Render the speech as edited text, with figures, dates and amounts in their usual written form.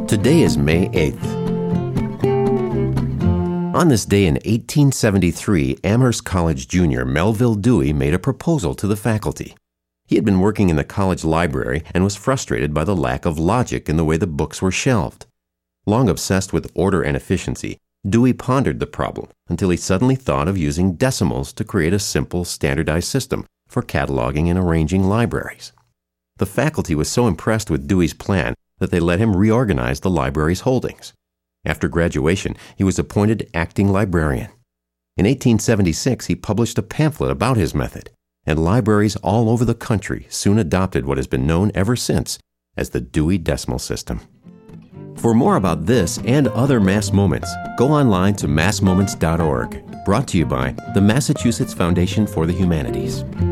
Today is May 8th. On this day in 1873, Amherst College junior Melville Dewey made a proposal to the faculty. He had been working in the college library and was frustrated by the lack of logic in the way the books were shelved. Long obsessed with order and efficiency, Dewey pondered the problem until he suddenly thought of using decimals to create a simple, standardized system for cataloging and arranging libraries. The faculty was so impressed with Dewey's plan that they let him reorganize the library's holdings. After graduation, he was appointed acting librarian. In 1876, he published a pamphlet about his method, and libraries all over the country soon adopted what has been known ever since as the Dewey Decimal System. For more about this and other Mass Moments, go online to massmoments.org, brought to you by the Massachusetts Foundation for the Humanities.